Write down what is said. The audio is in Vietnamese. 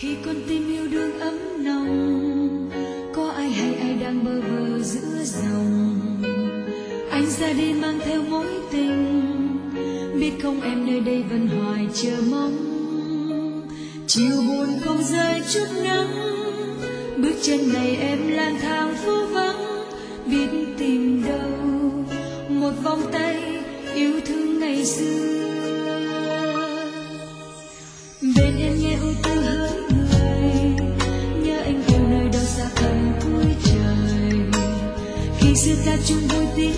khi con tim yêu đương ấm nồng, có ai hay ai đang bơ vơ giữa dòng. Anh ra đi mang theo mối tình, biết không em nơi đây vẫn hoài chờ mong. Chiều buồn không rơi chút nắng, bước chân này em lang thang phố vắng, biết tìm đâu một vòng tay yêu thương ngày xưa. Bên em nghe ưu tư hỡi người, nhớ anh yêu nơi đâu xa tận cuối trời. Khi xưa ta chung vui tiếng